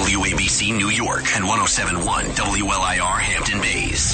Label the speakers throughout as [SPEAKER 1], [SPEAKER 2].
[SPEAKER 1] WABC New York and 107.1 WLIR Hampton Bays.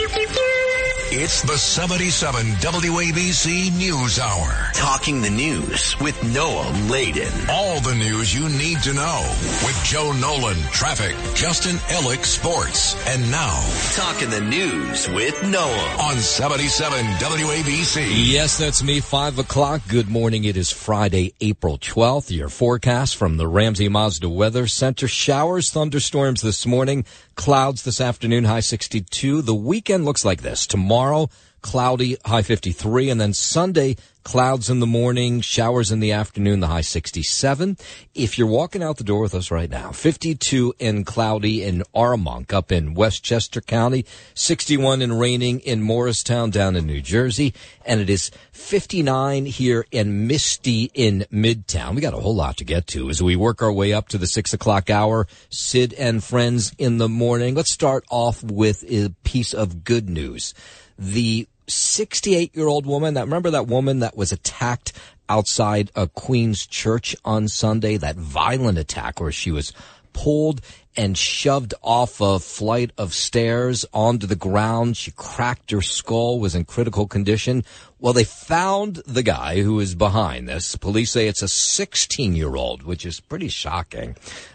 [SPEAKER 2] It's the 77 WABC News Hour.
[SPEAKER 1] Talking the news with Noah Layden.
[SPEAKER 2] All the news you need to know with Joe Nolan, traffic, Justin Ellick, sports. And now,
[SPEAKER 1] Talking the news with Noah
[SPEAKER 2] on 77 WABC.
[SPEAKER 3] Yes, that's me, 5 o'clock. Good morning. It is Friday, April 12th. Your forecast from the Ramsey Mazda Weather Center. Showers, thunderstorms this morning. Clouds this afternoon, high 62. The weekend looks like this. Tomorrow, cloudy, high 53. And then Sunday, clouds in the morning, showers in the afternoon, the high 67. If you're walking out the door with us right now, 52 and cloudy in Armonk up in Westchester County, 61 and raining in Morristown down in New Jersey, and it is 59 here and misty in Midtown. We got a whole lot to get to as we work our way up to the 6 o'clock hour. Sid and friends in the morning. Let's start off with a piece of good news. The 68-year-old woman, remember that woman that was attacked outside a Queens church on Sunday, that violent attack where she was pulled and shoved off a flight of stairs onto the ground. She cracked her skull, was in critical condition. Well, they found the guy who is behind this. Police say it's a 16-year-old, which is pretty shocking.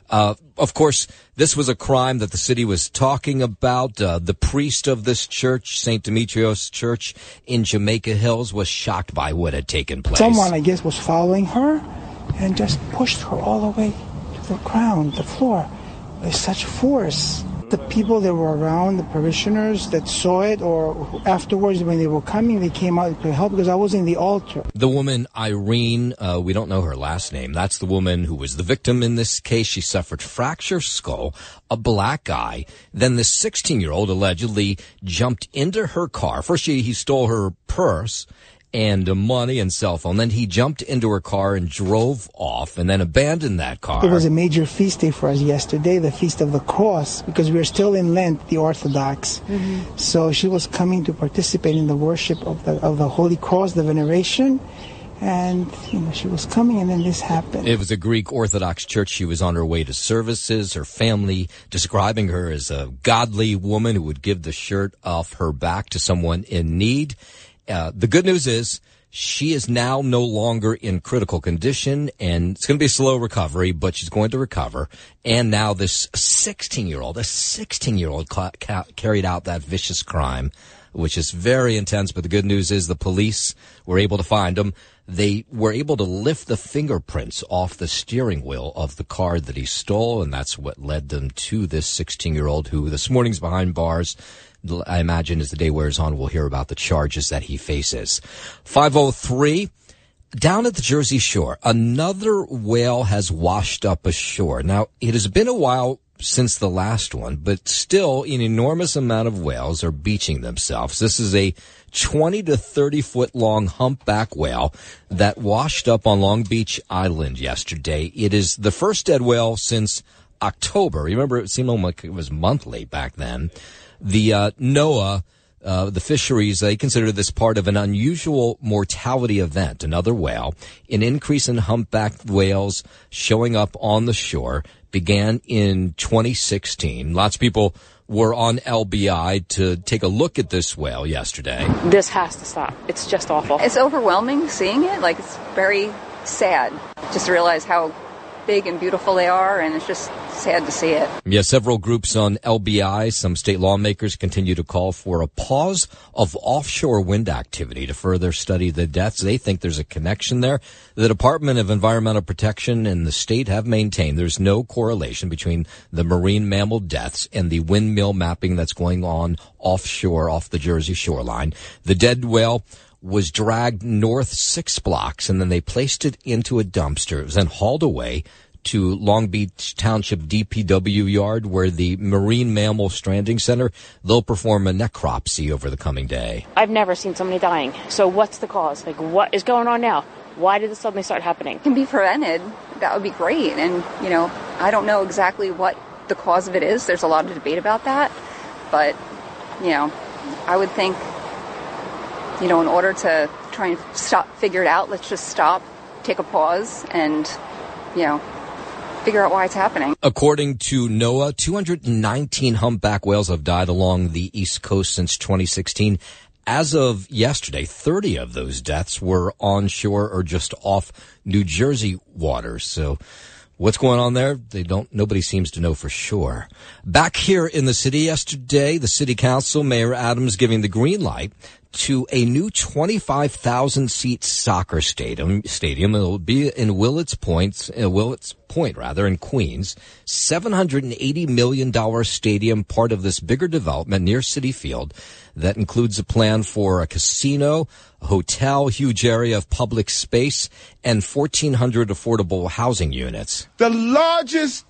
[SPEAKER 3] Of course, this was a crime that the city was talking about. The priest of this church, St. Demetrios Church in Jamaica Hills, was shocked by what had taken place.
[SPEAKER 4] Someone, I guess, was following her and just pushed her all the way to the ground, the floor, with such force. The people that were around, the parishioners that saw it, or afterwards when they were coming, they came out to help because I was in the altar.
[SPEAKER 3] The woman, Irene, we don't know her last name. That's the woman who was the victim in this case. She suffered fractured skull, a black eye. Then the 16-year-old allegedly jumped into her car. First, he stole her purse and money and cell phone. Then he jumped into her car and drove off and then abandoned that car.
[SPEAKER 4] It was a major feast day for us yesterday, the Feast of the Cross, because we are still in Lent, the Orthodox. Mm-hmm. So she was coming to participate in the worship of the Holy Cross, the veneration. And, she was coming, and then this happened.
[SPEAKER 3] It was a Greek Orthodox church. She was on her way to services. Her family describing her as a godly woman who would give the shirt off her back to someone in need. The good news is she is now no longer in critical condition, and it's going to be a slow recovery, but she's going to recover. And now this 16-year-old carried out that vicious crime, which is very intense. But the good news is the police were able to find him. They were able to lift the fingerprints off the steering wheel of the car that he stole, and that's what led them to this 16-year-old who this morning's behind bars. I imagine as the day wears on, we'll hear about the charges that he faces. 5:03, down at the Jersey Shore, another whale has washed up ashore. Now, it has been a while since the last one, but still an enormous amount of whales are beaching themselves. This is a 20 to 30 foot long humpback whale that washed up on Long Beach Island yesterday. It is the first dead whale since October. Remember, it seemed like it was monthly back then. The NOAA, the fisheries, they consider this part of an unusual mortality event. Another whale, an increase in humpback whales showing up on the shore, began in 2016. Lots of people were on LBI to take a look at this whale yesterday.
[SPEAKER 5] This has to stop. It's just awful.
[SPEAKER 6] It's overwhelming seeing it. It's very sad just to realize how big and beautiful they are, and it's just sad to see it.
[SPEAKER 3] Yeah, several groups on LBI, some state lawmakers continue to call for a pause of offshore wind activity to further study the deaths. They think there's a connection there. The Department of Environmental Protection and the state have maintained there's no correlation between the marine mammal deaths and the windmill mapping that's going on offshore off the Jersey shoreline. The dead whale was dragged north 6 blocks, and then they placed it into a dumpster. It was then hauled away to Long Beach Township DPW yard, where the Marine Mammal Stranding Center, they'll perform a necropsy over the coming day.
[SPEAKER 5] I've never seen somebody dying. So what's the cause? What is going on now? Why did this suddenly start happening?
[SPEAKER 6] Can be prevented. That would be great. And, I don't know exactly what the cause of it is. There's a lot of debate about that. But, I would think, in order to try and figure it out, let's just stop, take a pause, and, figure out why it's happening.
[SPEAKER 3] According to NOAA, 219 humpback whales have died along the East Coast since 2016. As of yesterday, 30 of those deaths were onshore or just off New Jersey waters. So what's going on there? Nobody seems to know for sure. Back here in the city yesterday, the city council, Mayor Adams giving the green light to a new 25,000-seat soccer stadium. It'll be in Willets Point, in Queens. $780 million stadium, part of this bigger development near Citi Field that includes a plan for a casino, a hotel, huge area of public space, and 1,400 affordable housing units.
[SPEAKER 7] The largest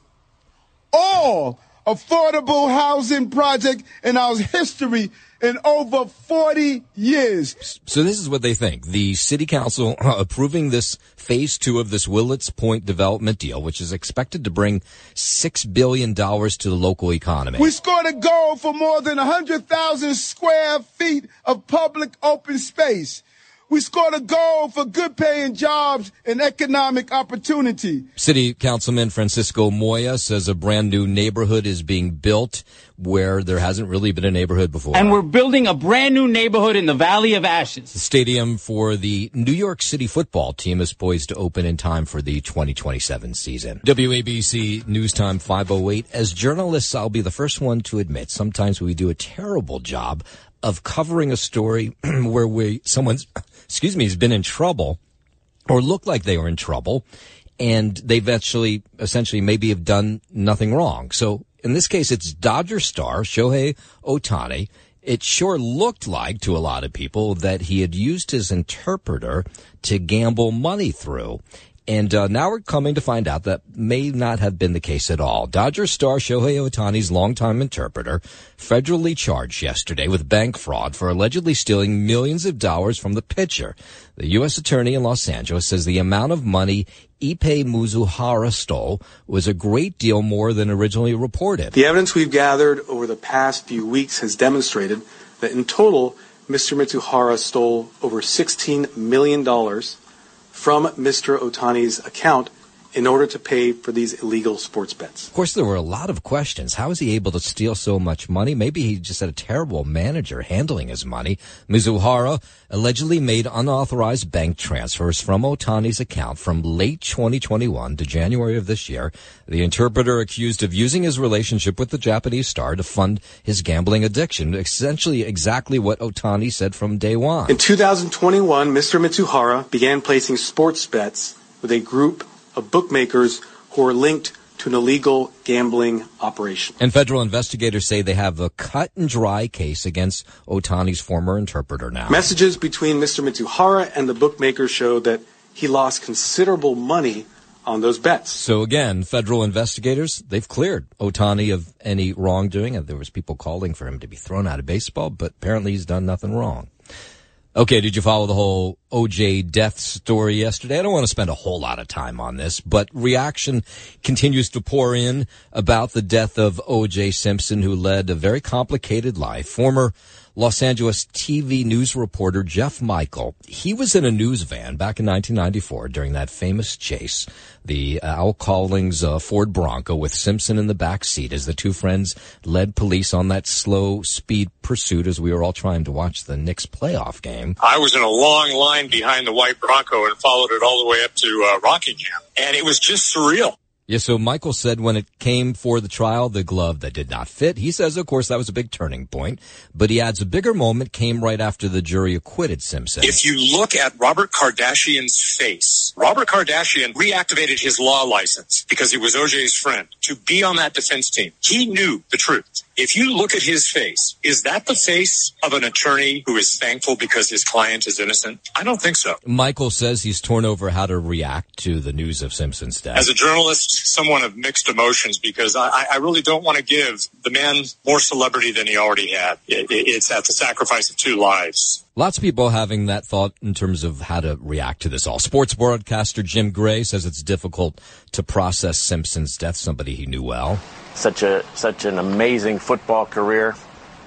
[SPEAKER 7] all affordable housing project in our history in over 40 years.
[SPEAKER 3] So this is what they think. The city council approving this phase 2 of this Willets Point development deal, which is expected to bring $6 billion to the local economy.
[SPEAKER 7] We scored a goal for more than 100,000 square feet of public open space. We scored a goal for good-paying jobs and economic opportunity.
[SPEAKER 3] City Councilman Francisco Moya says a brand-new neighborhood is being built where there hasn't really been a neighborhood before.
[SPEAKER 8] And we're building a brand-new neighborhood in the Valley of Ashes.
[SPEAKER 3] The stadium for the New York City football team is poised to open in time for the 2027 season. WABC News Time 5:08. As journalists, I'll be the first one to admit sometimes we do a terrible job of covering a story where someone's has been in trouble or looked like they were in trouble, and they've essentially maybe have done nothing wrong. So in this case, it's Dodger star Shohei Ohtani. It sure looked like to a lot of people that he had used his interpreter to gamble money through. And now we're coming to find out that may not have been the case at all. Dodger star Shohei Ohtani's longtime interpreter federally charged yesterday with bank fraud for allegedly stealing millions of dollars from the pitcher. The U.S. attorney in Los Angeles says the amount of money Ippei Mizuhara stole was a great deal more than originally reported.
[SPEAKER 9] The evidence we've gathered over the past few weeks has demonstrated that in total, Mr. Mizuhara stole over $16 million from Mr. Ohtani's account in order to pay for these illegal sports bets.
[SPEAKER 3] Of course, there were a lot of questions. How was he able to steal so much money? Maybe he just had a terrible manager handling his money. Mizuhara allegedly made unauthorized bank transfers from Ohtani's account from late 2021 to January of this year. The interpreter accused of using his relationship with the Japanese star to fund his gambling addiction, essentially exactly what Ohtani said from day one.
[SPEAKER 9] In 2021, Mr. Mizuhara began placing sports bets with a group of bookmakers who are linked to an illegal gambling operation.
[SPEAKER 3] And federal investigators say they have a cut-and-dry case against Ohtani's former interpreter now.
[SPEAKER 9] Messages between Mr. Mizuhara and the bookmakers show that he lost considerable money on those bets.
[SPEAKER 3] So again, federal investigators, they've cleared Ohtani of any wrongdoing. There was people calling for him to be thrown out of baseball, but apparently he's done nothing wrong. Okay, did you follow the whole O.J. death story yesterday? I don't want to spend a whole lot of time on this, but reaction continues to pour in about the death of O.J. Simpson, who led a very complicated life. Former Los Angeles TV news reporter Jeff Michael, he was in a news van back in 1994 during that famous chase, the Al Callings Ford Bronco with Simpson in the back seat as the two friends led police on that slow speed pursuit as we were all trying to watch the Knicks playoff game.
[SPEAKER 10] I was in a long line behind the white Bronco and followed it all the way up to Rockingham, and it was just surreal.
[SPEAKER 3] Yeah, so Michael said when it came for the trial, the glove that did not fit. He says, of course, that was a big turning point. But he adds a bigger moment came right after the jury acquitted Simpson.
[SPEAKER 10] If you look at Robert Kardashian's face, Robert Kardashian reactivated his law license because he was OJ's friend to be on that defense team. He knew the truth. If you look at his face, is that the face of an attorney who is thankful because his client is innocent? I don't think so.
[SPEAKER 3] Michael says he's torn over how to react to the news of Simpson's death.
[SPEAKER 10] As a journalist, someone of mixed emotions, because I really don't want to give the man more celebrity than he already had. It's at the sacrifice of two lives.
[SPEAKER 3] Lots of people having that thought in terms of how to react to this all. Sports broadcaster Jim Gray says it's difficult to process Simpson's death, somebody he knew well.
[SPEAKER 11] Such an amazing football career,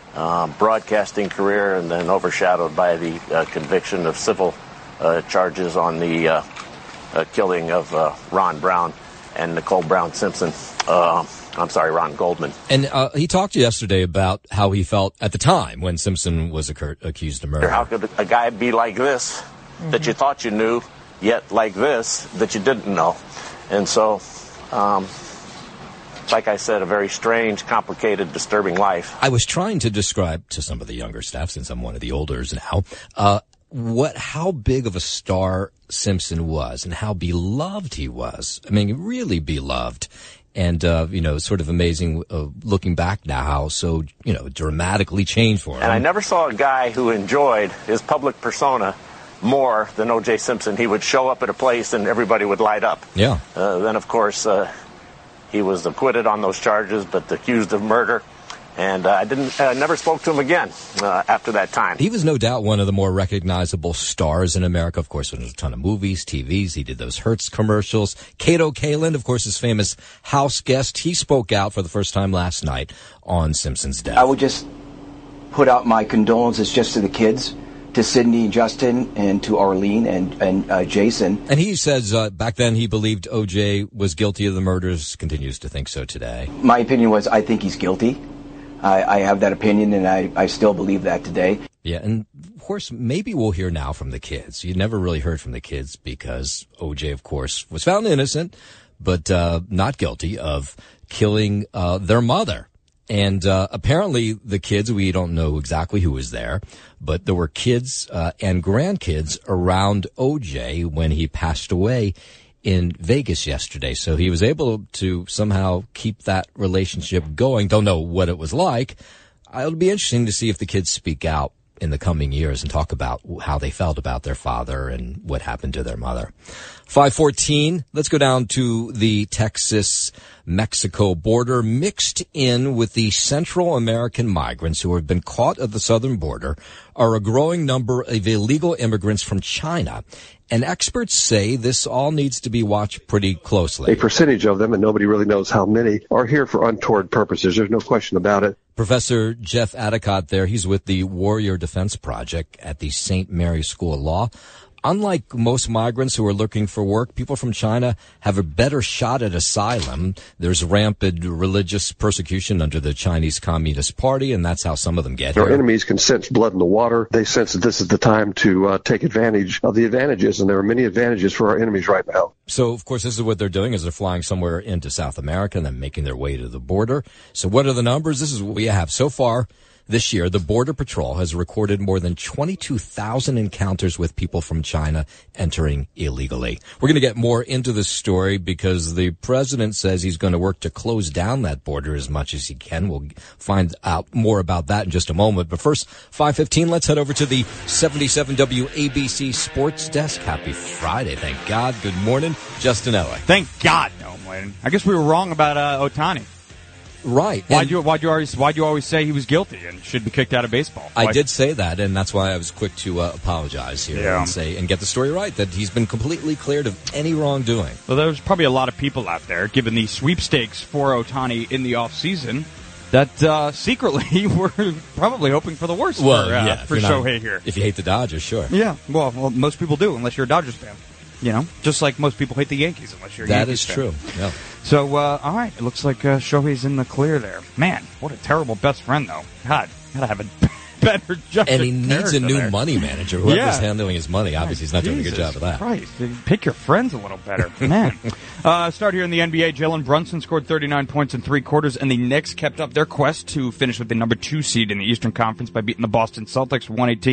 [SPEAKER 11] broadcasting career, and then overshadowed by the conviction of civil charges on the killing of Ron Brown. and Nicole Brown Simpson. Ron Goldman.
[SPEAKER 3] And he talked yesterday about how he felt at the time when Simpson was accused of murder.
[SPEAKER 11] How could a guy be like this that you thought you knew, yet like this that you didn't know? And so, like I said, a very strange, complicated, disturbing life.
[SPEAKER 3] I was trying to describe to some of the younger staff, since I'm one of the olders now, how big of a star Simpson was and how beloved he was. I mean, really beloved. And, sort of amazing looking back now how so, dramatically changed for him.
[SPEAKER 11] And I never saw a guy who enjoyed his public persona more than O.J. Simpson. He would show up at a place and everybody would light up.
[SPEAKER 3] Yeah.
[SPEAKER 11] Then, of course, he was acquitted on those charges, but accused of murder. And I never spoke to him again after that time.
[SPEAKER 3] He was no doubt one of the more recognizable stars in America. Of course, there's a ton of movies, TVs. He did those Hertz commercials. Kato Kaelin, of course, his famous house guest. He spoke out for the first time last night on Simpson's death.
[SPEAKER 12] I would just put out my condolences just to the kids, to Sydney and Justin, and to Arlene and Jason.
[SPEAKER 3] And he says back then he believed O.J. was guilty of the murders, continues to think so today.
[SPEAKER 12] My opinion was I think he's guilty. I have that opinion, and I still believe that today.
[SPEAKER 3] Yeah, and of course, maybe we'll hear now from the kids. You never really heard from the kids because O.J., of course, was found innocent, but not guilty of killing their mother. And apparently the kids, we don't know exactly who was there, but there were kids and grandkids around O.J. when he passed away in Vegas yesterday. So he was able to somehow keep that relationship going. Don't know what it was like. It'll be interesting to see if the kids speak out in the coming years and talk about how they felt about their father and what happened to their mother. 5:14. Let's go down to the Texas-Mexico border, mixed in with the Central American migrants who have been caught at the southern border are a growing number of illegal immigrants from China. And experts say this all needs to be watched pretty closely.
[SPEAKER 13] A percentage of them, and nobody really knows how many, are here for untoward purposes. There's no question about it.
[SPEAKER 3] Professor Jeff Adicott there, he's with the Warrior Defense Project at the St. Mary's School of Law. Unlike most migrants who are looking for work, people from China have a better shot at asylum. There's rampant religious persecution under the Chinese Communist Party, and that's how some of them get here.
[SPEAKER 13] Our enemies can sense blood in the water. They sense that this is the time to take advantage of the advantages, and there are many advantages for our enemies right now.
[SPEAKER 3] So, of course, this is what they're doing, is they're flying somewhere into South America and then making their way to the border. So what are the numbers? This is what we have so far. This year, the Border Patrol has recorded more than 22,000 encounters with people from China entering illegally. We're going to get more into this story because the president says he's going to work to close down that border as much as he can. We'll find out more about that in just a moment. But first, 5:15, let's head over to the 77 WABC Sports Desk. Happy Friday, thank God. Good morning, Justin Ellick.
[SPEAKER 14] Thank God, no, Wayne. I guess we were wrong about Ohtani.
[SPEAKER 3] Right.
[SPEAKER 14] Why'd you always say he was guilty and should be kicked out of baseball?
[SPEAKER 3] I did say that, and that's why I was quick to apologize here and get the story right, that he's been completely cleared of any wrongdoing.
[SPEAKER 14] Well, there's probably a lot of people out there, given the sweepstakes for Ohtani in the offseason, that secretly were probably hoping for the worst for Shohei here.
[SPEAKER 3] If you hate the Dodgers, sure.
[SPEAKER 14] Yeah, well, most people do, unless you're a Dodgers fan. You know, just like most people hate the Yankees unless you're a Yankees fan.
[SPEAKER 3] That is true, yeah.
[SPEAKER 14] So, all right, it looks like Shohei's in the clear there. Man, what a terrible best friend, though. God, gotta have a better job.
[SPEAKER 3] And he needs a new money manager. Whoever's handling his money, obviously he's not doing a good job of that.
[SPEAKER 14] Christ, pick your friends a little better. Man. Start here in the NBA. Jalen Brunson scored 39 points in 3 quarters, and the Knicks kept up their quest to finish with the number 2 seed in the Eastern Conference by beating the Boston Celtics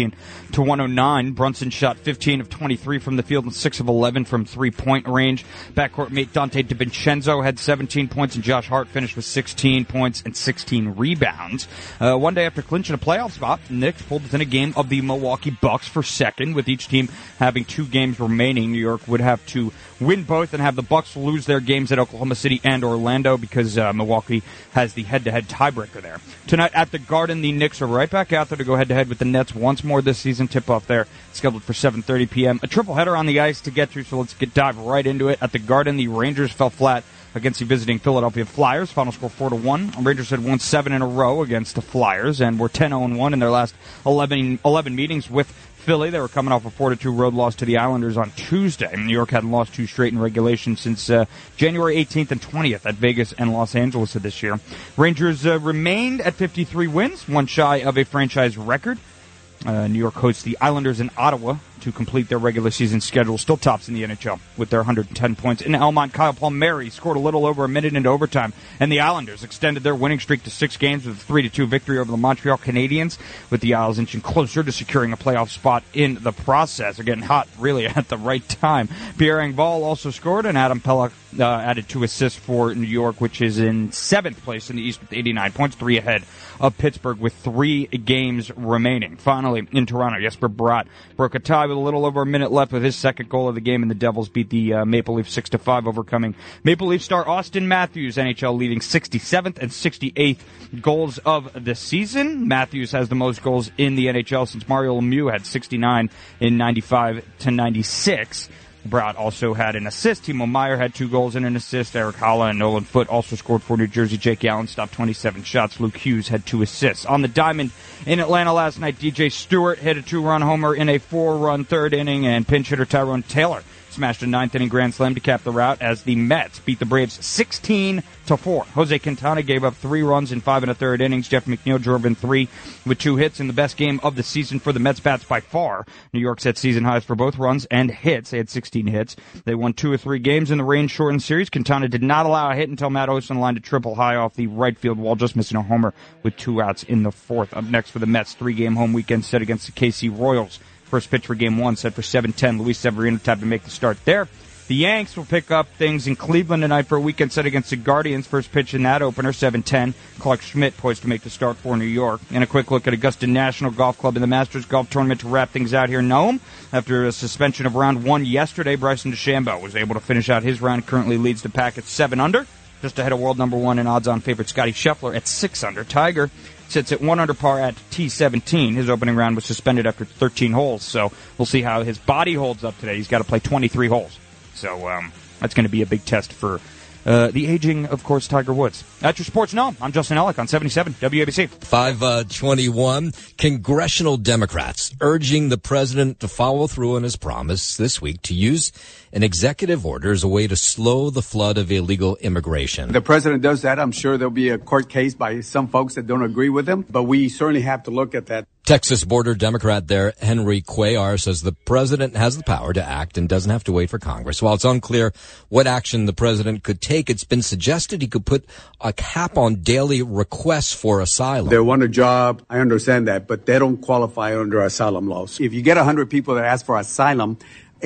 [SPEAKER 14] 118-109. Brunson shot 15 of 23 from the field and 6 of 11 from three-point range. Backcourt mate Dante DiVincenzo had 17 points, and Josh Hart finished with 16 points and 16 rebounds. One day after clinching a playoff spot, Knicks pulled within a game of the Milwaukee Bucks for second, with each team having 2 games remaining. New York would have to win both and have the Bucks lose their games at Oklahoma City and Orlando because Milwaukee has the head-to-head tiebreaker there. Tonight at the Garden, the Knicks are right back out there to go head-to-head with the Nets once more this season. Tip-off there scheduled for 7:30 p.m. A triple-header on the ice to get through, so let's dive right into it. At the Garden, the Rangers fell flat against the visiting Philadelphia Flyers. Final score 4-1. Rangers had won 7 in a row against the Flyers and were 10-0-1 in their last 11 meetings with Philly. They were coming off a 4-2 road loss to the Islanders on Tuesday. New York hadn't lost two straight in regulation since January 18th and 20th at Vegas and Los Angeles of this year. Rangers remained at 53 wins, one shy of a franchise record. New York hosts the Islanders in Ottawa to complete their regular season schedule. Still tops in the NHL with their 110 points. In Elmont, Kyle Palmieri scored a little over a minute into overtime, and the Islanders extended their winning streak to 6 games with a 3-2 victory over the Montreal Canadiens, with the Isles inching closer to securing a playoff spot in the process. They're getting hot really at the right time. Pierre Engvall also scored, and Adam Pelech added 2 assists for New York, which is in 7th place in the East with 89 points, 3 ahead of Pittsburgh with 3 games remaining. Finally, in Toronto, Jesper Bratt broke a tie with a little over a minute left with his second goal of the game, and the Devils beat the Maple Leafs 6-5, overcoming Maple Leaf star Austin Matthews, NHL leading 67th and 68th goals of the season. Matthews has the most goals in the NHL since Mario Lemieux had 69 in 95-96. Bratt also had an assist. Timo Meier had 2 goals and an assist. Eric Haula and Nolan Foote also scored for New Jersey. Jake Allen stopped 27 shots. Luke Hughes had 2 assists. On the diamond in Atlanta last night, DJ Stewart hit a 2-run homer in a 4-run third inning, and pinch hitter Tyrone Taylor smashed a 9th-inning grand slam to cap the rout as the Mets beat the Braves 16-4. Jose Quintana gave up 3 runs in 5 1/3 innings. Jeff McNeil drove in 3 with 2 hits in the best game of the season for the Mets bats by far. New York set season highs for both runs and hits. They had 16 hits. They won 2 of 3 games in the rain-shortened series. Quintana did not allow a hit until Matt Olson lined a triple high off the right field wall, just missing a homer with 2 outs in the 4th. Up next for the Mets, 3-game home weekend set against the KC Royals. First pitch for Game 1 set for 7:10. Luis Severino tapped to make the start there. The Yanks will pick up things in Cleveland tonight for a weekend set against the Guardians. First pitch in that opener, 7:10. Clark Schmidt poised to make the start for New York. And a quick look at Augusta National Golf Club in the Masters Golf Tournament to wrap things out here in Nome. After a suspension of round 1 yesterday, Bryson DeChambeau was able to finish out his round. Currently leads the pack at 7 under. Just ahead of world number 1 and odds-on favorite Scotty Scheffler at 6 under. Tiger sits at 1 under par at T17. His opening round was suspended after 13 holes, so we'll see how his body holds up today. He's got to play 23 holes. So that's going to be a big test for the aging, of course, Tiger Woods. That's your Sports Gnome. I'm Justin Ellick on 77 WABC.
[SPEAKER 3] 521. Congressional Democrats urging the president to follow through on his promise this week to use an executive order as a way to slow the flood of illegal immigration.
[SPEAKER 15] The president does that. I'm sure there'll be a court case by some folks that don't agree with him, but we certainly have to look at that.
[SPEAKER 3] Texas border Democrat there, Henry Cuellar, says the president has the power to act and doesn't have to wait for Congress. While it's unclear what action the president could take, it's been suggested he could put a cap on daily requests for asylum.
[SPEAKER 15] They want a job. I understand that, but they don't qualify under asylum laws. If you get 100 people that ask for asylum,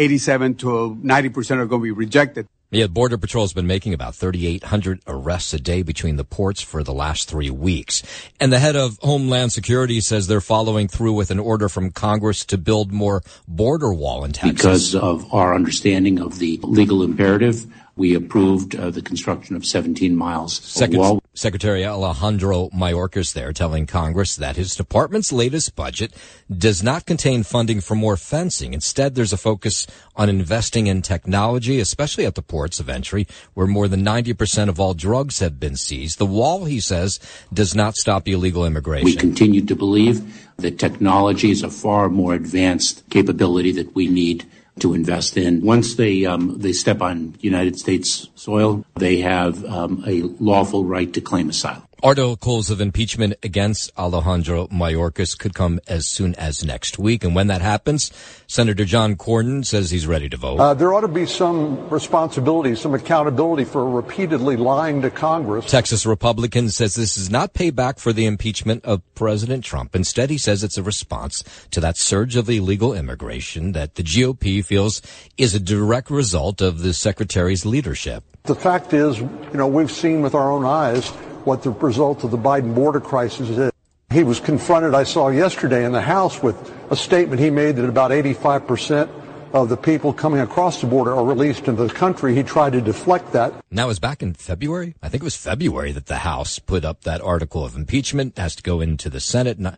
[SPEAKER 15] 87 to 90% are going to be rejected.
[SPEAKER 3] Yeah, Border Patrol has been making about 3,800 arrests a day between the ports for the last 3 weeks. And the head of Homeland Security says they're following through with an order from Congress to build more border wall in Texas.
[SPEAKER 16] Because of our understanding of the legal imperative, we approved the construction of 17 miles of wall.
[SPEAKER 3] Secretary Alejandro Mayorkas there telling Congress that his department's latest budget does not contain funding for more fencing. Instead, there's a focus on investing in technology, especially at the ports of entry, where more than 90% of all drugs have been seized. The wall, he says, does not stop illegal immigration.
[SPEAKER 16] We continue to believe that technology is a far more advanced capability that we need to invest in. Once they step on United States soil, they have a lawful right to claim asylum.
[SPEAKER 3] Articles of impeachment against Alejandro Mayorkas could come as soon as next week. And when that happens, Senator John Cornyn says he's ready to vote.
[SPEAKER 17] There ought to be some responsibility, some accountability for repeatedly lying to Congress.
[SPEAKER 3] Texas Republican says this is not payback for the impeachment of President Trump. Instead, he says it's a response to that surge of illegal immigration that the GOP feels is a direct result of the secretary's leadership.
[SPEAKER 17] The fact is, we've seen with our own eyes what the result of the Biden border crisis is. He was confronted, I saw yesterday in the House, with a statement he made that about 85% of the people coming across the border are released into the country. He tried to deflect that.
[SPEAKER 3] And that was back in February. I think it was February that the House put up that article of impeachment. It has to go into the Senate.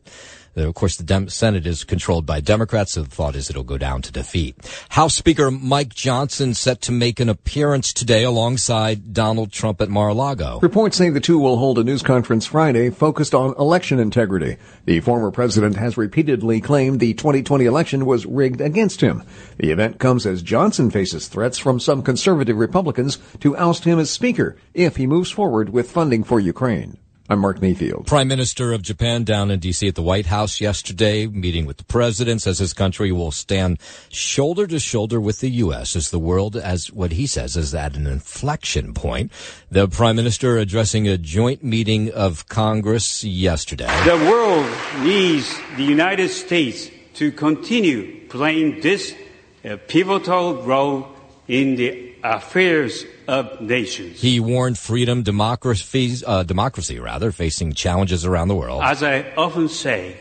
[SPEAKER 3] Of course, the Senate is controlled by Democrats, so the thought is it'll go down to defeat. House Speaker Mike Johnson set to make an appearance today alongside Donald Trump at Mar-a-Lago.
[SPEAKER 18] Reports say the two will hold a news conference Friday focused on election integrity. The former president has repeatedly claimed the 2020 election was rigged against him. The event comes as Johnson faces threats from some conservative Republicans to oust him as Speaker if he moves forward with funding for Ukraine. I'm Mark Mayfield.
[SPEAKER 3] Prime Minister of Japan down in D.C. at the White House yesterday, meeting with the president, says his country will stand shoulder to shoulder with the U.S. as the world, as what he says, is at an inflection point. The Prime Minister addressing a joint meeting of Congress yesterday.
[SPEAKER 19] The world needs the United States to continue playing this pivotal role in the affairs of nations.
[SPEAKER 3] He warned freedom, democracy, facing challenges around the world.
[SPEAKER 19] As I often say,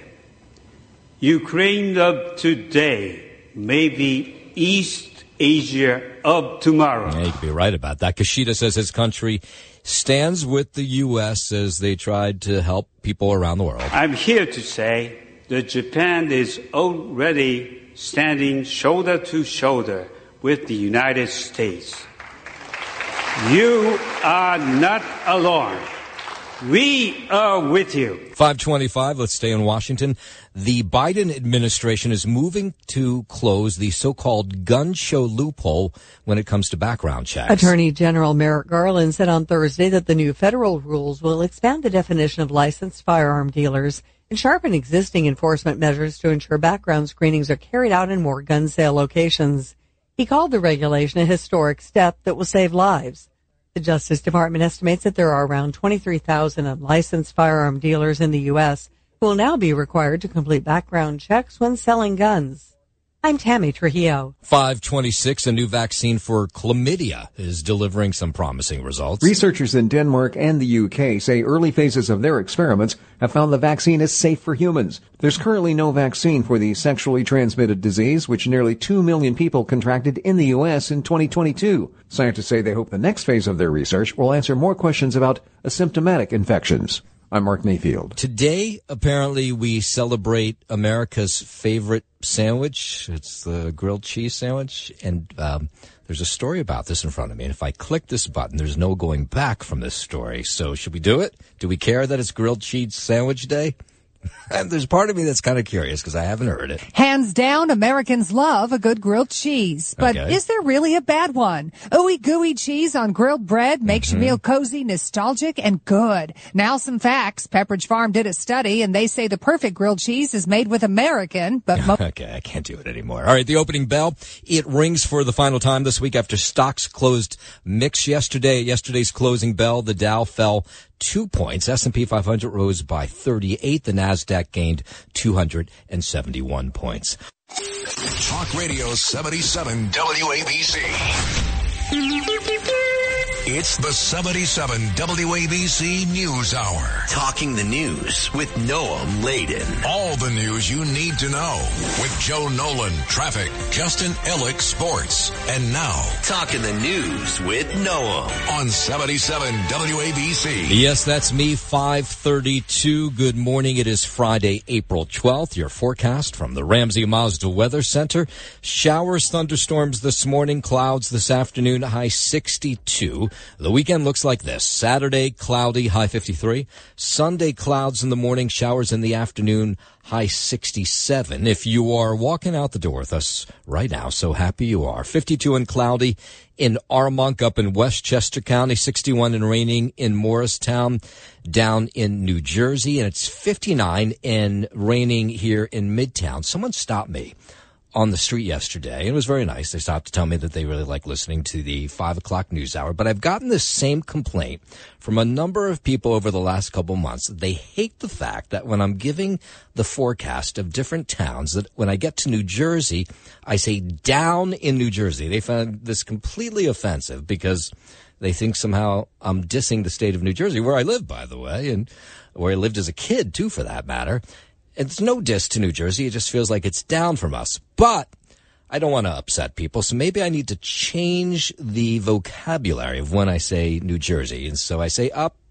[SPEAKER 19] Ukraine of today may be East Asia of tomorrow.
[SPEAKER 3] Yeah, you could be right about that. Kishida says his country stands with the U.S. as they tried to help people around the world.
[SPEAKER 19] I'm here to say that Japan is already standing shoulder to shoulder with the United States. You are not alone. We are with you.
[SPEAKER 3] 525, let's stay in Washington. The Biden administration is moving to close the so-called gun show loophole when it comes to background checks.
[SPEAKER 20] Attorney General Merrick Garland said on Thursday that the new federal rules will expand the definition of licensed firearm dealers and sharpen existing enforcement measures to ensure background screenings are carried out in more gun sale locations. He called the regulation a historic step that will save lives. The Justice Department estimates that there are around 23,000 unlicensed firearm dealers in the U.S. who will now be required to complete background checks when selling guns. I'm Tammy Trujillo.
[SPEAKER 3] 526, a new vaccine for chlamydia is delivering some promising results.
[SPEAKER 18] Researchers in Denmark and the UK say early phases of their experiments have found the vaccine is safe for humans. There's currently no vaccine for the sexually transmitted disease, which nearly 2 million people contracted in the U.S. in 2022. Scientists say they hope the next phase of their research will answer more questions about asymptomatic infections. I'm Mark Mayfield.
[SPEAKER 3] Today, apparently, we celebrate America's favorite sandwich. It's the grilled cheese sandwich. And there's a story about this in front of me. And if I click this button, there's no going back from this story. So should we do it? Do we care that it's grilled cheese sandwich day? And there's part of me that's kind of curious because I haven't heard it.
[SPEAKER 21] Hands down, Americans love a good grilled cheese. But is there really a bad one? Ooey gooey cheese on grilled bread makes your meal cozy, nostalgic, and good. Now some facts. Pepperidge Farm did a study, and they say the perfect grilled cheese is made with American, but
[SPEAKER 3] okay, I can't do it anymore. All right, the opening bell. It rings for the final time this week after stocks closed mixed yesterday. At yesterday's closing bell, the Dow fell 2 points. S&P 500 rose by 38. The NASDAQ gained 271 points.
[SPEAKER 2] Talk Radio 77 WABC. It's the 77 WABC News Hour.
[SPEAKER 1] Talking the news with Noam Laden.
[SPEAKER 2] All the news you need to know with Joe Nolan, traffic, Justin Ellick, sports. And now,
[SPEAKER 1] Talking the news with Noam
[SPEAKER 2] on 77 WABC.
[SPEAKER 3] Yes, that's me, 532. Good morning. It is Friday, April 12th. Your forecast from the Ramsey Mazda Weather Center. Showers, thunderstorms this morning, clouds this afternoon, high 62. The weekend looks like this. Saturday, cloudy, high 53. Sunday, clouds in the morning, showers in the afternoon, high 67. If you are walking out the door with us right now, so happy you are. 52 and cloudy in Armonk up in Westchester County, 61 and raining in Morristown down in New Jersey, and it's 59 and raining here in Midtown. Someone stopped me on the street yesterday. It was very nice. They stopped to tell me that they really like listening to the 5 o'clock news hour. But I've gotten this same complaint from a number of people over the last couple months. They hate the fact that when I'm giving the forecast of different towns, that when I get to New Jersey, I say down in New Jersey. They found this completely offensive because they think somehow I'm dissing the state of New Jersey, where I live, by the way, and where I lived as a kid, too, for that matter. It's no diss to New Jersey. It just feels like it's down from us. But I don't want to upset people, so maybe I need to change the vocabulary of when I say New Jersey. And so I say up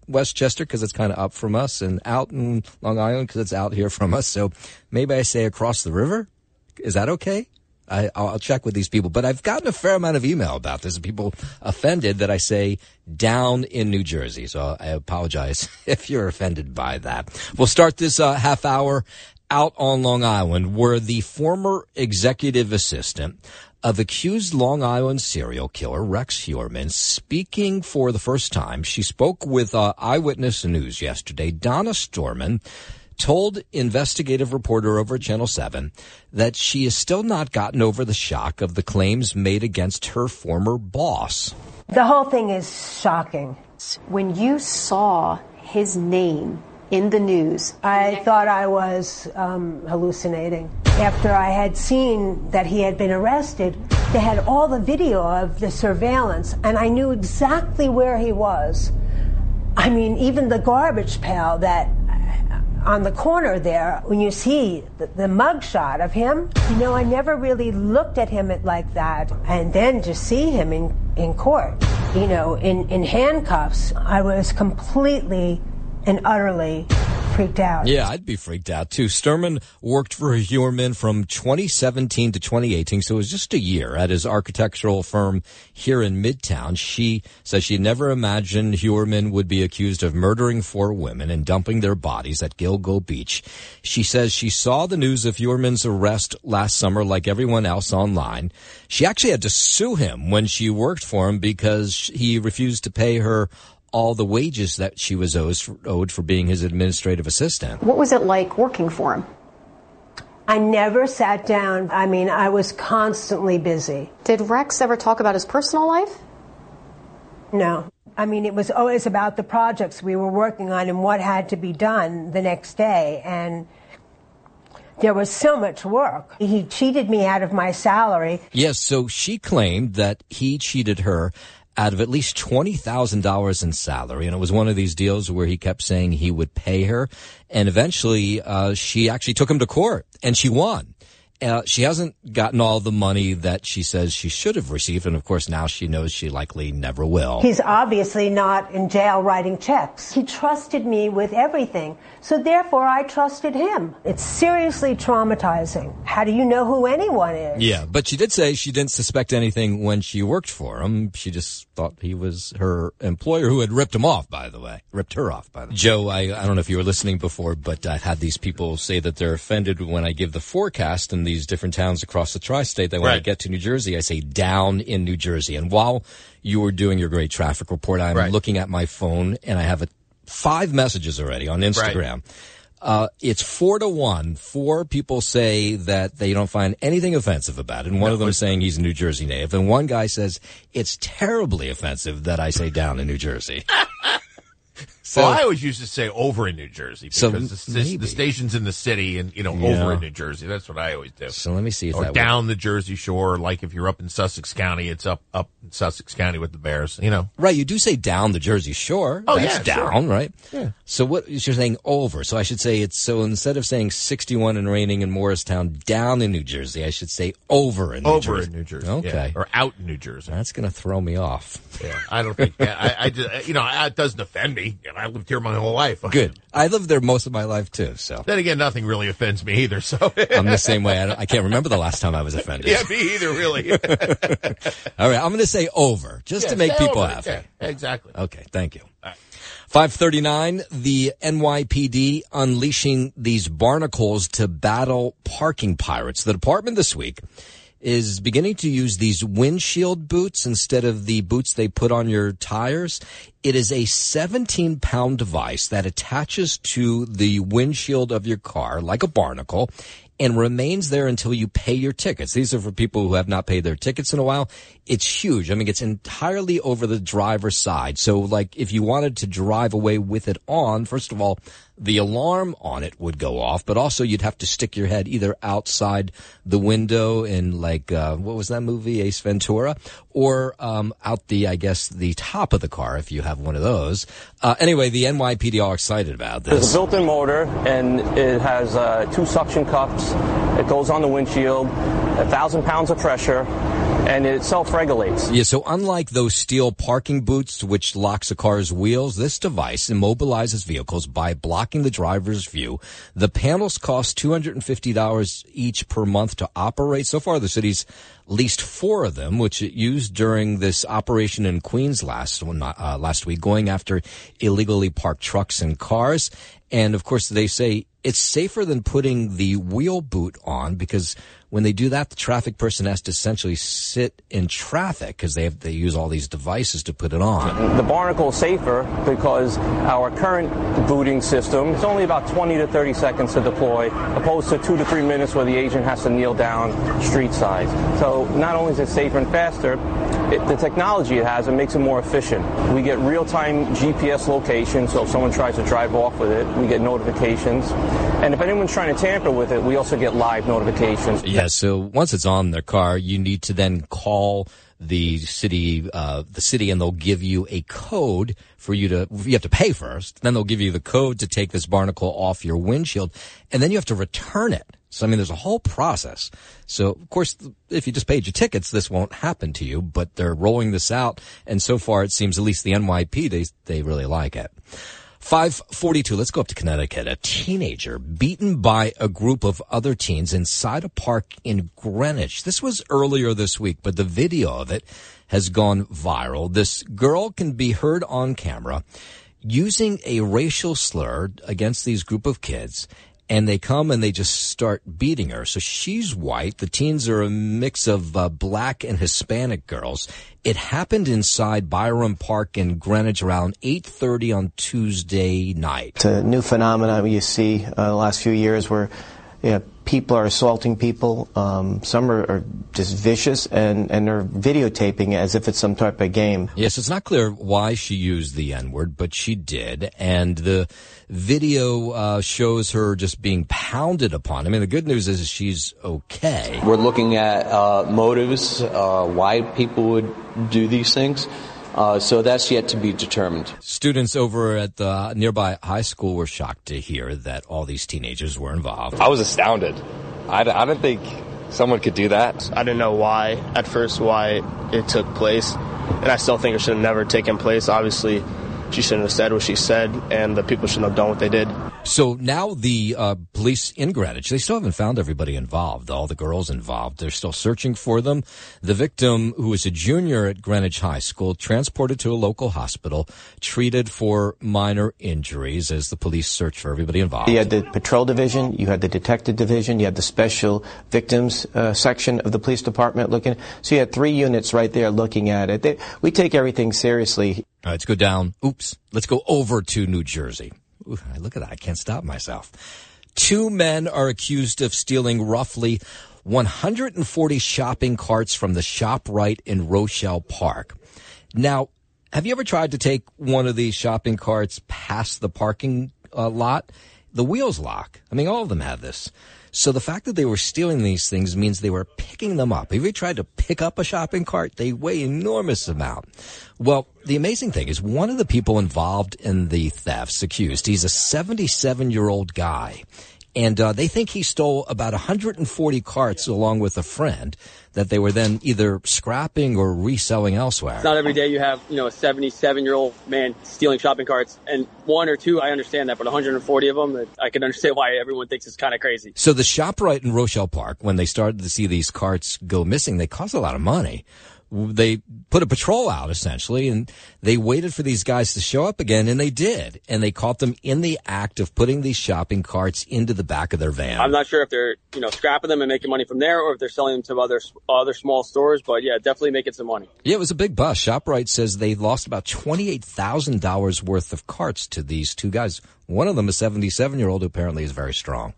[SPEAKER 3] Westchester because it's kind of up from us, and out in Long Island because it's out here from us. So maybe I say across the river. Is that okay? I'll check with these people. But I've gotten a fair amount of email about this, and people offended that I say down in New Jersey. So I apologize if you're offended by that. We'll start this half hour out on Long Island, where the former executive assistant of accused Long Island serial killer Rex Heuermann, speaking for the first time. She spoke with Eyewitness News yesterday. Donna Storman told investigative reporter over at Channel 7 that she has still not gotten over the shock of the claims made against her former boss.
[SPEAKER 4] The whole thing is shocking. When you saw his name in the news, I thought I was hallucinating. After I had seen that he had been arrested, they had all the video of the surveillance, and I knew exactly where he was. I mean, even the garbage pail that on the corner there, when you see the mugshot of him, I never really looked at him like that. And then to see him in court, in handcuffs, I was completely and utterly freaked out.
[SPEAKER 3] Yeah, I'd be freaked out too. Sturman worked for Heuermann from 2017 to 2018, so it was just a year at his architectural firm here in Midtown. She says she never imagined Heuermann would be accused of murdering 4 women and dumping their bodies at Gilgo Beach. She says she saw the news of Heuermann's arrest last summer like everyone else online. She actually had to sue him when she worked for him because he refused to pay her all the wages that she was owed for being his administrative assistant.
[SPEAKER 4] What was it like working for him? I never sat down. I mean, I was constantly busy. Did Rex ever talk about his personal life? No. I mean, it was always about the projects we were working on and what had to be done the next day. And there was so much work. He cheated me out of my salary.
[SPEAKER 3] Yes, so she claimed that he cheated her out of at least $20,000 in salary. And it was one of these deals where he kept saying he would pay her. And eventually, she actually took him to court and she won. She hasn't gotten all the money that she says she should have received. And of course, now she knows she likely never will.
[SPEAKER 4] He's obviously not in jail writing checks. He trusted me with everything. So therefore, I trusted him. It's seriously traumatizing. How do you know who anyone is?
[SPEAKER 3] Yeah, but she did say she didn't suspect anything when she worked for him. She just thought he was her employer who had ripped him off, by the way. Ripped her off, by the way. Joe, I don't know if you were listening before, but I've had these people say that they're offended when I give the forecast in these different towns across the tri-state. That when I get to New Jersey, I say down in New Jersey. And while you were doing your great traffic report, I'm looking at my phone and I have 5 messages already on Instagram. It's 4-1. 4 people say that they don't find anything offensive about it. And one of them saying he's a New Jersey native. And one guy says it's terribly offensive that I say down in New Jersey.
[SPEAKER 22] So, well, I always used to say over in New Jersey because the station's in the city and, over in New Jersey. That's what I always do.
[SPEAKER 3] So let me see if
[SPEAKER 22] or down the Jersey Shore, like if you're up in Sussex County, it's up in Sussex County with the Bears,
[SPEAKER 3] Right, you do say down the Jersey Shore.
[SPEAKER 22] Oh,
[SPEAKER 3] that's down,
[SPEAKER 22] sure.
[SPEAKER 3] Right?
[SPEAKER 22] Yeah.
[SPEAKER 3] So what you're saying over. So I should say so instead of saying 61 and raining in Morristown down in New Jersey, I should say over in New Jersey.
[SPEAKER 22] Over in New Jersey.
[SPEAKER 3] Okay.
[SPEAKER 22] Yeah. Or out in New Jersey.
[SPEAKER 3] That's going to throw me off.
[SPEAKER 22] Yeah, I don't think I just, it doesn't offend me. I lived here my whole life.
[SPEAKER 3] Good. I lived there most of my life too. So
[SPEAKER 22] then again, nothing really offends me either. So
[SPEAKER 3] I'm the same way. I can't remember the last time I was offended.
[SPEAKER 22] Yeah, me either. Really.
[SPEAKER 3] All right, I'm going to say over just to make people happy.
[SPEAKER 22] Yeah, exactly.
[SPEAKER 3] Okay, thank you.
[SPEAKER 22] All right.
[SPEAKER 3] 5:39. The NYPD unleashing these barnacles to battle parking pirates. The department this week is beginning to use these windshield boots instead of the boots they put on your tires. It is a 17-pound device that attaches to the windshield of your car like a barnacle and remains there until you pay your tickets. These are for people who have not paid their tickets in a while. It's huge. I mean, it's entirely over the driver's side. So, like, if you wanted to drive away with it on, first of all, the alarm on it would go off, but also you'd have to stick your head either outside the window in, like, what was that movie, Ace Ventura, or out the top of the car if you have one of those. Anyway, the NYPD are excited about this.
[SPEAKER 23] There's a built-in motor, and it has 2 suction cups. It goes on the windshield, 1,000 pounds of pressure, and it self-regulates.
[SPEAKER 3] Yeah, so unlike those steel parking boots, which locks a car's wheels, this device immobilizes vehicles by blocking the driver's view. The panels cost $250 each per month to operate. So far, the city's leased 4 of them, which it used during this operation in Queens last week, going after illegally parked trucks and cars. And, of course, they say it's safer than putting the wheel boot on, because when they do that, the traffic person has to essentially sit in traffic because they use all these devices to put it on.
[SPEAKER 23] The barnacle is safer because our current booting system is only about 20 to 30 seconds to deploy, opposed to 2 to 3 minutes where the agent has to kneel down street side. So not only is it safer and faster, the technology it has, it makes it more efficient. We get real-time GPS location, so if someone tries to drive off with it, we get notifications. And if anyone's trying to tamper with it, we also get live notifications.
[SPEAKER 3] Yeah, so once it's on their car, you need to then call the city, and they'll give you a code for you have to pay first. Then they'll give you the code to take this barnacle off your windshield, and then you have to return it. So, I mean, there's a whole process. So, of course, if you just paid your tickets, this won't happen to you, but they're rolling this out, and so far it seems, at least the NYPD, they really like it. 5:42, let's go up to Connecticut. A teenager beaten by a group of other teens inside a park in Greenwich. This was earlier this week, but the video of it has gone viral. This girl can be heard on camera using a racial slur against these group of kids, and they come and they just start beating her. So she's white. The teens are a mix of black and Hispanic girls. It happened inside Byram Park in Greenwich around 8:30 on Tuesday night.
[SPEAKER 5] It's a new phenomenon you see the last few years where people are assaulting people. Some are just vicious, and they're videotaping it as if it's some type of game.
[SPEAKER 3] Yes, it's not clear why she used the N-word, but she did. And the video shows her just being pounded upon. I mean, the good news is she's okay.
[SPEAKER 6] We're looking at motives, why people would do these things. So that's yet to be determined.
[SPEAKER 3] Students over at the nearby high school were shocked to hear that all these teenagers were involved.
[SPEAKER 7] I was astounded. I didn't think someone could do that.
[SPEAKER 24] I didn't know why it took place, and I still think it should have never taken place. Obviously, she shouldn't have said what she said, and the people shouldn't have done what they did.
[SPEAKER 3] So now the police in Greenwich, they still haven't found everybody involved, all the girls involved. They're still searching for them. The victim, who was a junior at Greenwich High School, transported to a local hospital, treated for minor injuries as the police search for everybody involved.
[SPEAKER 5] You had the patrol division, you had the detective division, you had the special victims section of the police department looking. So you had 3 units right there looking at it. We take everything seriously.
[SPEAKER 3] All right, let's go down. Let's go over to New Jersey. Ooh, look at that. I can't stop myself. 2 men are accused of stealing roughly 140 shopping carts from the ShopRite in Rochelle Park. Now, have you ever tried to take one of these shopping carts past the parking lot? The wheels lock. I mean, all of them have this. So the fact that they were stealing these things means they were picking them up. Have you tried to pick up a shopping cart? They weigh enormous amount. Well, the amazing thing is one of the people involved in the thefts accused, he's a 77-year-old guy. And they think he stole about 140 carts along with a friend that they were then either scrapping or reselling elsewhere.
[SPEAKER 25] It's not every day you have, a 77-year-old man stealing shopping carts. And 1 or 2, I understand that, but 140 of them, I can understand why everyone thinks it's kind of crazy.
[SPEAKER 3] So the ShopRite in Rochelle Park, when they started to see these carts go missing, they cost a lot of money. They put a patrol out, essentially, and they waited for these guys to show up again, and they did. And they caught them in the act of putting these shopping carts into the back of their van.
[SPEAKER 25] I'm not sure if they're, scrapping them and making money from there, or if they're selling them to other small stores, but yeah, definitely making some money.
[SPEAKER 3] Yeah, it was a big bust. ShopRite says they lost about $28,000 worth of carts to these 2 guys. One of them, a 77-year-old, who apparently is very strong.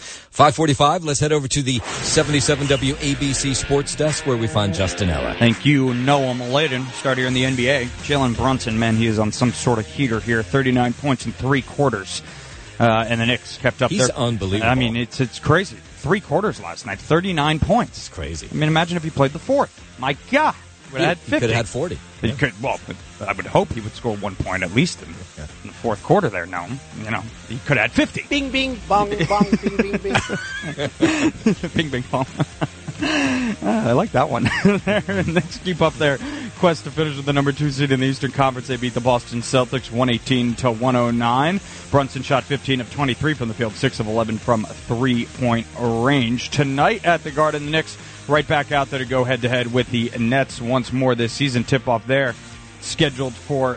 [SPEAKER 3] 5:45, let's head over to the 77 WABC Sports Desk where we find Justin Ella.
[SPEAKER 14] Thank you, Noam Laden. Start here in the NBA. Jalen Brunson, man, he is on some sort of heater here. 39 points in 3 quarters. And the Knicks kept up
[SPEAKER 3] He's unbelievable.
[SPEAKER 14] I mean, it's crazy. 3 quarters last night, 39 points.
[SPEAKER 3] It's crazy.
[SPEAKER 14] I mean, imagine if he played the 4th. My God. He could have
[SPEAKER 3] had 40.
[SPEAKER 14] He could, well, I would hope he would score 1 point at least in the 4th quarter there. No, he could have had 50.
[SPEAKER 25] Bing, bing, bong, bong, bing, bing, bing.
[SPEAKER 14] Bing, bing, bong. I like that one. Let's keep up their quest to finish with the number 2 seed in the Eastern Conference. They beat the Boston Celtics 118-109. Brunson shot 15 of 23 from the field, 6 of 11 from three-point range. Tonight at the Garden, the Knicks right back out there to go head-to-head with the Nets once more this season. Tip-off there scheduled for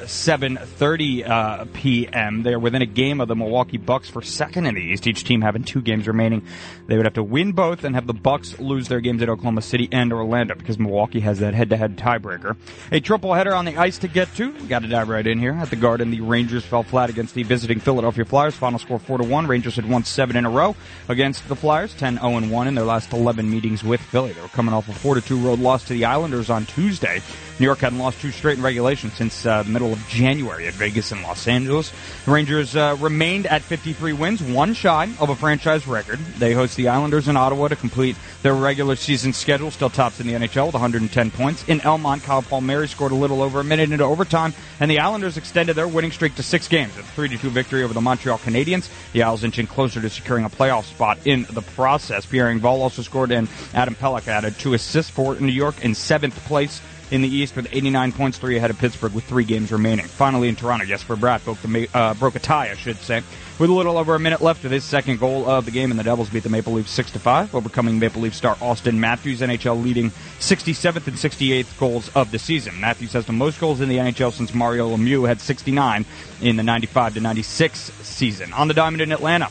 [SPEAKER 14] 7:30 p.m. They are within a game of the Milwaukee Bucks for second in the East, each team having 2 games remaining. They would have to win both and have the Bucks lose their games at Oklahoma City and Orlando because Milwaukee has that head-to-head tiebreaker. A triple header on the ice to get to. We got to dive right in here. At the Garden, the Rangers fell flat against the visiting Philadelphia Flyers. Final score 4-1. Rangers had won 7 in a row against the Flyers, 10-0-1 in their last 11 meetings with Philly. They were coming off a 4-2 road loss to the Islanders on Tuesday. New York hadn't lost 2 straight in regulation since the middle of January at Vegas and Los Angeles. The Rangers remained at 53 wins, 1 shy of a franchise record. They host the Islanders in Ottawa to complete their regular season schedule, still tops in the NHL with 110 points. In Elmont, Kyle Palmieri scored a little over a minute into overtime, and the Islanders extended their winning streak to 6 games. A 3-2 victory over the Montreal Canadiens. The Isles inching closer to securing a playoff spot in the process. Pierre Engvall also scored, and Adam Pelech added 2 assists for New York in 7th place in the East with 89 points, 3 ahead of Pittsburgh with 3 games remaining. Finally in Toronto, Jesper Bratt broke a tie, I should say, with a little over a minute left of his second goal of the game, and the Devils beat the Maple Leafs 6-5, overcoming Maple Leaf star Austin Matthews, NHL leading 67th and 68th goals of the season. Matthews has the most goals in the NHL since Mario Lemieux had 69 in the 95-96 season. On the diamond in Atlanta,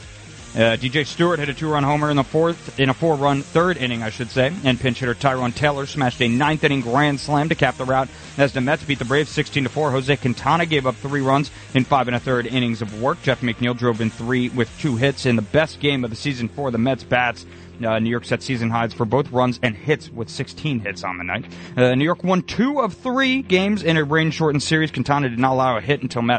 [SPEAKER 14] DJ Stewart hit a 2-run homer in a 4-run third inning, I should say, and pinch hitter Tyrone Taylor smashed a 9th-inning grand slam to cap the rout as the Mets beat the Braves 16-4. Jose Quintana gave up 3 runs in 5 1/3 innings of work. Jeff McNeil drove in 3 with 2 hits in the best game of the season for the Mets bats. New York set season highs for both runs and hits with 16 hits on the night. New York won 2 of 3 games in a rain-shortened series. Quintana did not allow a hit until Matt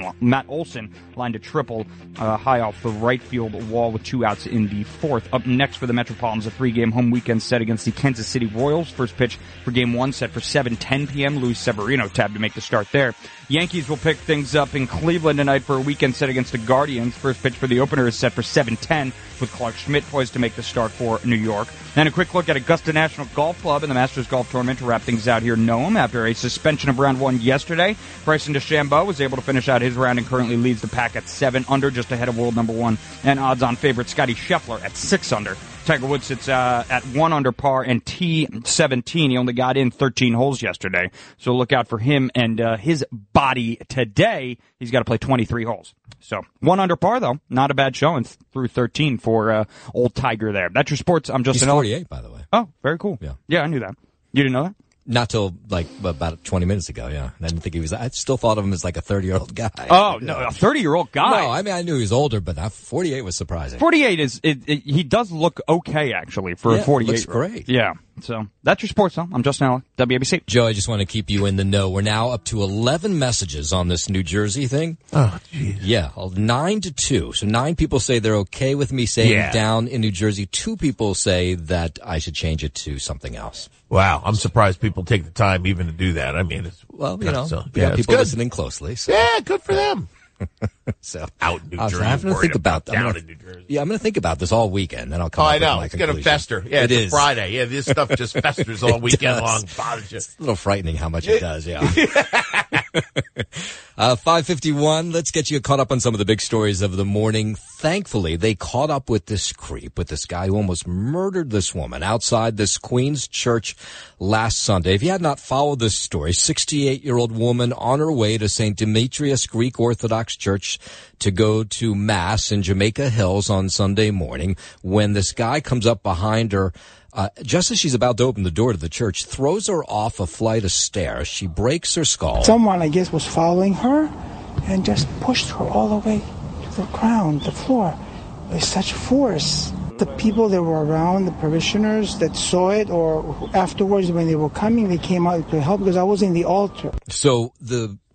[SPEAKER 14] Olson lined a triple high off the right field wall with 2 outs in the 4th. Up next for the Metropolitans, a 3-game home weekend set against the Kansas City Royals. First pitch for Game 1 set for 7:10 p.m. Luis Severino tabbed to make the start there. Yankees will pick things up in Cleveland tonight for a weekend set against the Guardians. First pitch for the opener is set for 7:10 with Clark Schmidt poised to make the start for New York. And a quick look at Augusta National Golf Club and the Masters Golf Tournament to wrap things out here in Nome. After a suspension of round 1 yesterday, Bryson DeChambeau was able to finish out his round and currently leads the pack at 7 under, just ahead of world number 1 and odds-on favorite Scotty Scheffler at 6 under. Tiger Woods sits at 1 under par and T17. He only got in 13 holes yesterday, so look out for him and his body today. He's got to play 23 holes. So 1 under par, though. Not a bad showing through 13 for old Tiger there. That's your sports. I'm Justin.
[SPEAKER 3] He's 48, by the way.
[SPEAKER 14] Oh, very cool. Yeah, I knew that. You didn't know that?
[SPEAKER 3] Not till about 20 minutes ago, yeah. I didn't think he was. I still thought of him as like a 30-year-old guy.
[SPEAKER 14] Oh, no, a 30-year-old guy.
[SPEAKER 3] No, I mean, I knew he was older, but 48 was surprising.
[SPEAKER 14] 48 is, he does look okay, actually, for a 48.
[SPEAKER 3] Looks great.
[SPEAKER 14] Yeah. So that's your sports, though. I'm Justin Allen, WABC.
[SPEAKER 3] Joe, I just want to keep you in the know. We're now up to 11 messages on this New Jersey thing.
[SPEAKER 22] Oh, jeez.
[SPEAKER 3] Yeah, 9-2. So 9 people say they're okay with me saying down in New Jersey. 2 people say that I should change it to something else.
[SPEAKER 22] Wow, I'm surprised people take the time even to do that. I mean, it's
[SPEAKER 3] well,
[SPEAKER 22] it's
[SPEAKER 3] people listening closely. So.
[SPEAKER 22] Yeah, good for them.
[SPEAKER 3] So
[SPEAKER 22] out in New Jersey,
[SPEAKER 3] I have to think about
[SPEAKER 22] down in New Jersey.
[SPEAKER 3] Yeah, I'm going to think about this all weekend. Then I'll come.
[SPEAKER 22] Oh,
[SPEAKER 3] up
[SPEAKER 22] I know
[SPEAKER 3] with
[SPEAKER 22] it's
[SPEAKER 3] going
[SPEAKER 22] to fester. Yeah, it is Friday. Yeah, this stuff just festers all weekend long.
[SPEAKER 3] It's a little frightening how much it does. Yeah. 5:51. Let's get you caught up on some of the big stories of the morning. Thankfully, they caught up with this creep, with this guy who almost murdered this woman outside this Queens church last Sunday. If you had not followed this story, 68-year-old woman on her way to St. Demetrius Greek Orthodox Church to go to Mass in Jamaica Hills on Sunday morning, when this guy comes up behind her, just as she's about to open the door to the church, throws her off a flight of stairs. She breaks her skull.
[SPEAKER 8] Someone, I guess, was following her and just pushed her all the way to the ground, the floor, with such force. The people that were around, the parishioners that saw it, or afterwards when they were coming, they came out to help because I was in the altar.
[SPEAKER 3] So the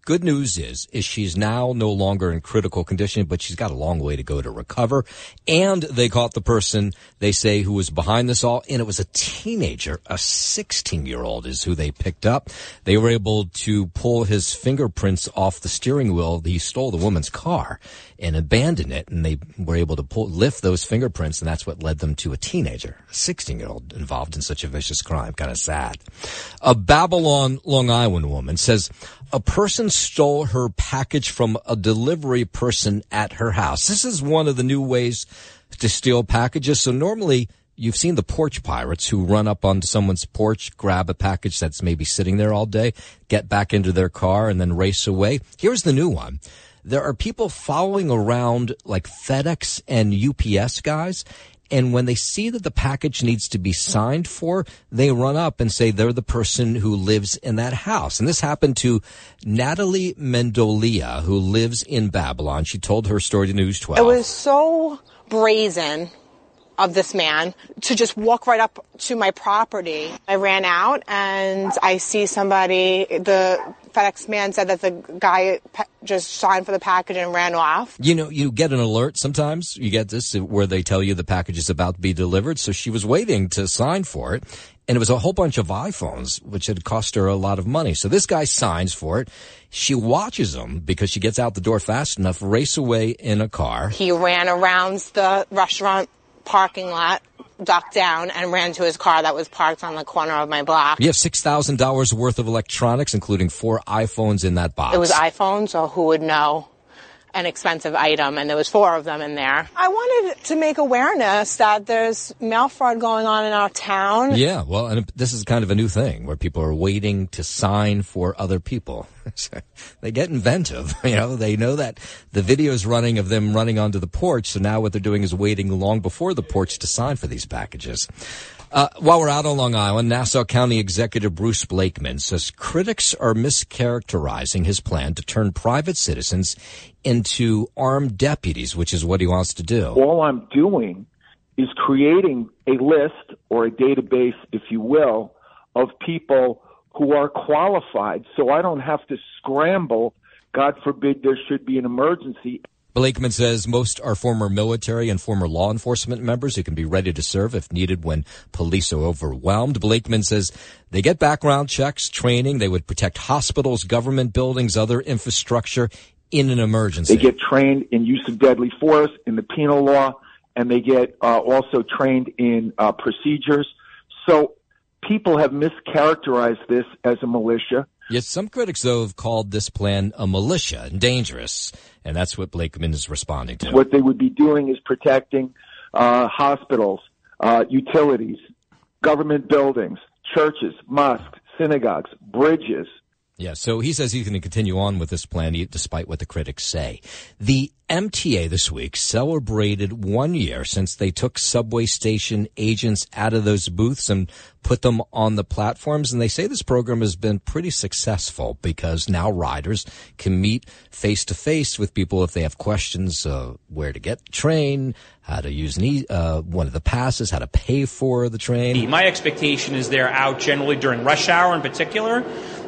[SPEAKER 3] good news is she's now no longer in critical condition, but she's got a long way to go to recover. And they caught the person, they say, who was behind this all, and it was a teenager, a 16-year-old is who they picked up. They were able to pull his fingerprints off the steering wheel. He stole the woman's car and abandoned it, and they were able to lift those fingerprints, and that's what led them to a teenager, a 16-year-old involved in such a vicious crime. Kind of sad. A Babylon, Long Island woman says a person stole her package from a delivery person at her house. This is one of the new ways to steal packages. So normally you've seen the porch pirates who run up onto someone's porch, grab a package that's maybe sitting there all day, get back into their car, and then race away. Here's the new one. There are people following around like FedEx and UPS guys, and when they see that the package needs to be signed for, they run up and say they're the person who lives in that house. And this happened to Natalie Mendolia, who lives in Babylon. She told her story to News 12.
[SPEAKER 9] It was so brazen of this man to just walk right up to my property. I ran out and I see somebody, the FedEx man said that the guy just signed for the package and ran off.
[SPEAKER 3] You know, you get an alert sometimes. You get this where they tell you the package is about to be delivered. So she was waiting to sign for it. And it was a whole bunch of iPhones, which had cost her a lot of money. So this guy signs for it. She watches him because she gets out the door fast enough, race away in a car.
[SPEAKER 9] He ran around the restaurant parking lot, ducked down, and ran to his car that was parked on the corner of my block.
[SPEAKER 3] You have $6,000 worth of electronics, including 4 iPhones in that box.
[SPEAKER 9] It was iPhones, so who would know? An expensive item, and there was 4 of them in there. I wanted to make awareness that there's mail fraud going on in our town.
[SPEAKER 3] Yeah, well, and this is kind of a new thing where people are waiting to sign for other people. They get inventive. You know, they know that the video is running of them running onto the porch, so now what they're doing is waiting long before the porch to sign for these packages. While we're out on Long Island, Nassau County Executive Bruce Blakeman says critics are mischaracterizing his plan to turn private citizens into armed deputies, which is what he wants to do.
[SPEAKER 10] All I'm doing is creating a list or a database, if you will, of people who are qualified, so I don't have to scramble. God forbid there should be an emergency.
[SPEAKER 3] Blakeman says most are former military and former law enforcement members who can be ready to serve if needed when police are overwhelmed. Blakeman says they get background checks, training. They would protect hospitals, government buildings, other infrastructure in an emergency.
[SPEAKER 10] They get trained in use of deadly force, in the penal law, and they get also trained in procedures. So people have mischaracterized this as a militia.
[SPEAKER 3] Yes, some critics, though, have called this plan a militia and dangerous, and that's what Blakeman is responding to.
[SPEAKER 10] What they would be doing is protecting hospitals, utilities, government buildings, churches, mosques, synagogues, bridges.
[SPEAKER 3] Yeah, so he says he's going to continue on with this plan despite what the critics say. The MTA this week celebrated 1 year since they took subway station agents out of those booths and put them on the platforms. And they say this program has been pretty successful because now riders can meet face to face with people if they have questions, where to get the train, how to use one of the passes, how to pay for the train.
[SPEAKER 11] My expectation is they're out generally during rush hour in particular.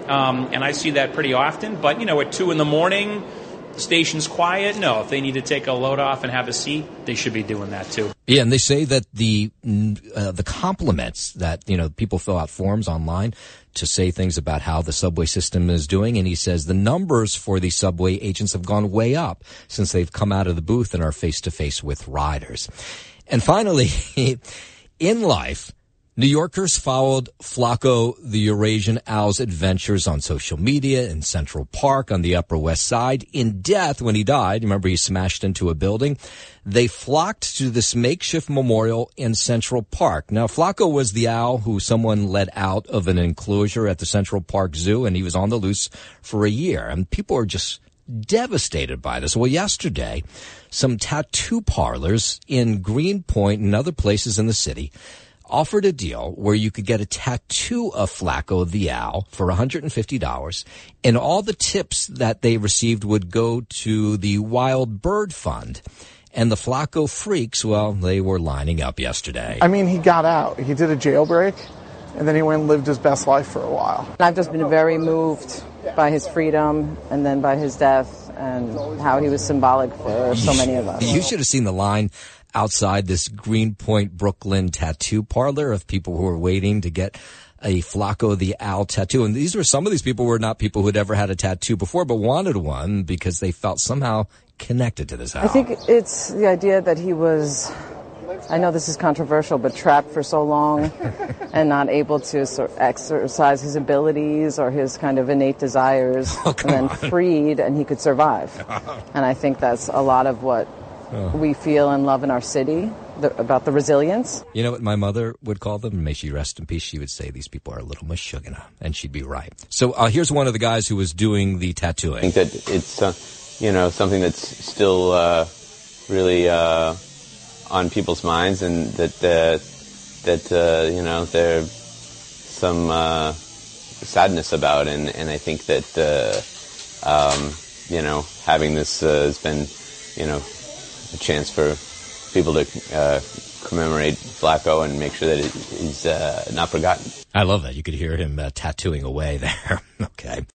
[SPEAKER 11] And I see that pretty often. But, you know, at 2 a.m, the station's quiet. No, if they need to take a load off and have a seat, they should be doing that too.
[SPEAKER 3] Yeah, and they say that the compliments that, you know, people fill out forms online to say things about how the subway system is doing. And he says the numbers for the subway agents have gone way up since they've come out of the booth and are face to face with riders. And finally, in life, New Yorkers followed Flaco the Eurasian owl's adventures on social media in Central Park on the Upper West Side. In death, when he died, remember he smashed into a building, they flocked to this makeshift memorial in Central Park. Now, Flaco was the owl who someone let out of an enclosure at the Central Park Zoo, and he was on the loose for a year. And people are just devastated by this. Well, yesterday, some tattoo parlors in Greenpoint and other places in the city offered a deal where you could get a tattoo of Flaco the owl for $150, and all the tips that they received would go to the Wild Bird Fund. And the Flaco freaks, well, they were lining up yesterday.
[SPEAKER 12] I mean, he got out. He did a jailbreak, and then he went and lived his best life for a while.
[SPEAKER 9] I've just been very moved
[SPEAKER 12] by his freedom and then by his death, and how he was symbolic for so many of us.
[SPEAKER 3] You should have seen the line outside this Greenpoint, Brooklyn tattoo parlor of people who were waiting to get a Flaco the Owl tattoo. And some of these people were not people who had ever had a tattoo before, but wanted one because they felt somehow connected to this owl.
[SPEAKER 12] I think it's the idea that he was, I know this is controversial, but trapped for so long and not able to exercise his abilities or his kind of innate desires, and then freed, and he could survive. And I think that's a lot of what we feel and love in our city, about the resilience.
[SPEAKER 3] You know what my mother would call them? May she rest in peace. She would say these people are a little mashugana, and she'd be right. So here's one of the guys who was doing the tattooing.
[SPEAKER 13] I think that it's something that's still really on people's minds, and that there's some sadness about, and I think that having this has been a chance for people to commemorate Flaco and make sure that he's not forgotten.
[SPEAKER 3] I love that. You could hear him tattooing away there. Okay.